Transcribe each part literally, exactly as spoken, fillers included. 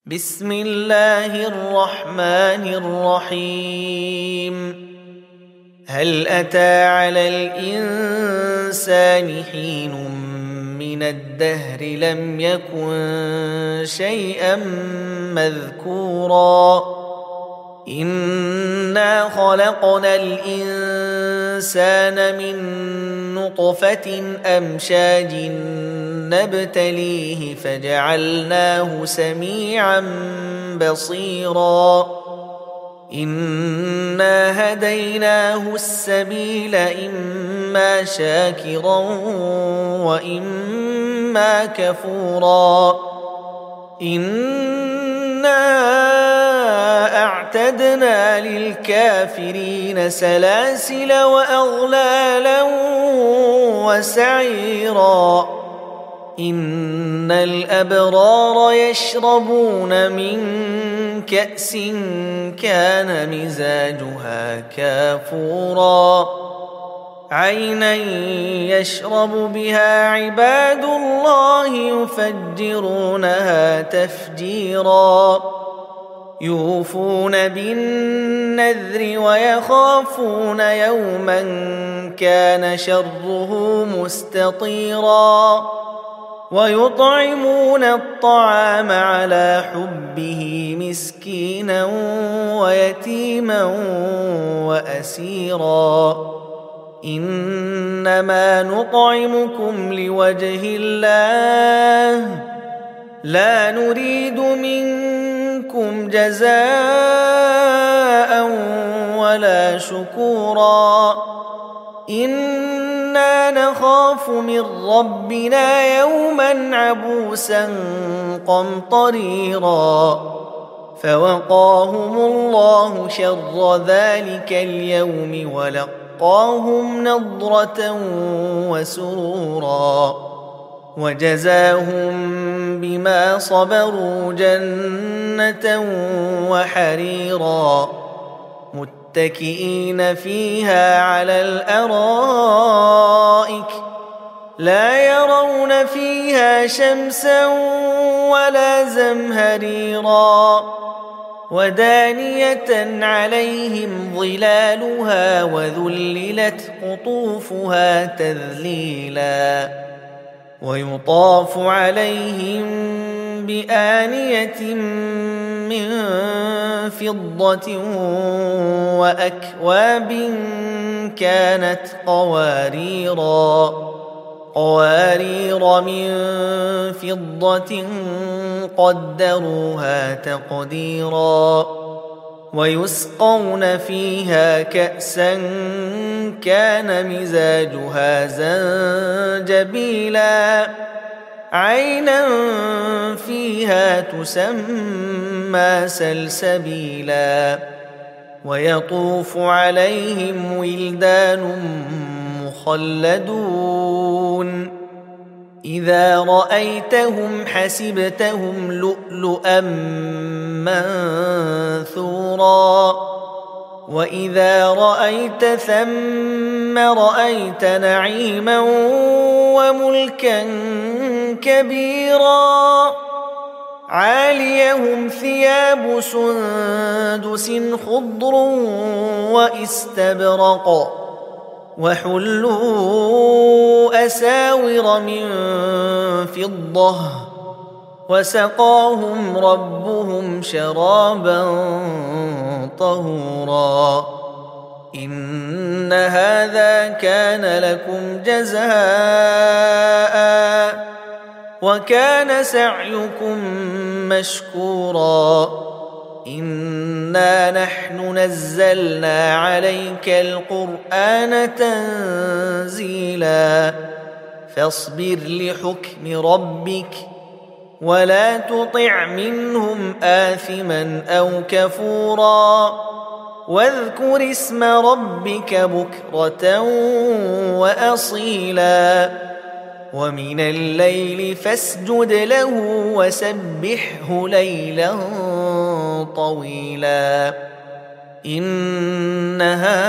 بسم الله الرحمن الرحيم. هل أتى على الإنسان حين من الدهر لم يكن شيئا مذكورا إنا خلقنا الإنسان من نطفة أمشاج نبتليه فجعلناه سميعا بصيرا إنا هديناه السبيل إما شاكرا وإما كفورا إنا أعتدنا للكافرين سلاسل وأغلالا وسعيرا إن الأبرار يشربون من كأس كان مزاجها كافورا عينا يشرب بها عباد الله يفجرونها تفجيرا يوفون بالنذر ويخافون يوما كان شره مستطيرا ويطعمون الطعام على حبه مسكينا ويتيما وأسيرا إنما نطعمكم لوجه الله لا نريد منكم جزاء ولا شكورا إنا نخاف من ربنا يوما عبوسا قمطريرا فوقاهم الله شر ذلك اليوم ولقاهم نضرة وسرورا وجزاهم بما صبروا جنة وحريرا متكئين فيها على الأرائك لا يرون فيها شمسا ولا زمهريرا ودانية عليهم ظلالها وذللت قطوفها تذليلا ويطاف عليهم بآنية من فضة وأكواب كانت قواريرا قوارير من فضة قدروها تقديرا ويسقون فيها كأسا كان مزاجها زنجبيلا عينا فيها تسمى سلسبيلا ويطوف عليهم ولدان مخلدون إذا رأيتهم حسبتهم لؤلؤا منثورا وإذا رأيت ثم رأيت نعيما وملكا كبيرا عاليهم ثياب سندس خضر واستبرق وحلوا أساور من فضة وسقاهم ربهم شرابا طهورا إن هذا كان لكم جزاء وكان سعيكم مشكورا إنا نحن نزلنا عليك القرآن تنزيلا فاصبر لحكم ربك ولا تطع منهم آثما أو كفورا واذكر اسم ربك بكرة وأصيلا ومن الليل فاسجد له وسبحه ليلا طويلا إن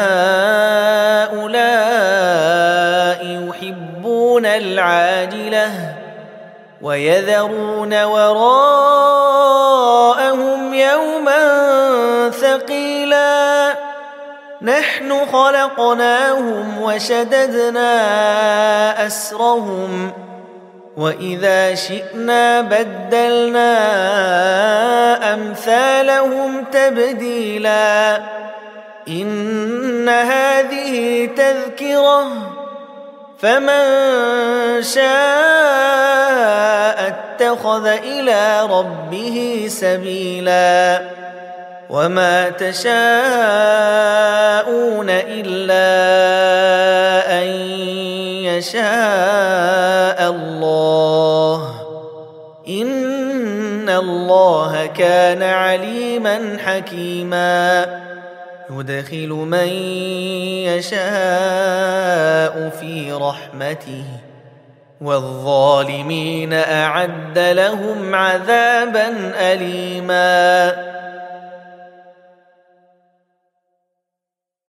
هؤلاء يحبون العاجلة ويذرون وراءهم نحن خلقناهم وشددنا أسرهم وإذا شئنا بدلنا أمثالهم تبديلا إن هذه تذكرة فمن شاء اتخذ إلى ربه سبيلا وما تشاءون إلا أن يشاء الله إن الله كان عليما حكيما يدخل من يشاء في رحمته والظالمين أعد لهم عذابا أليما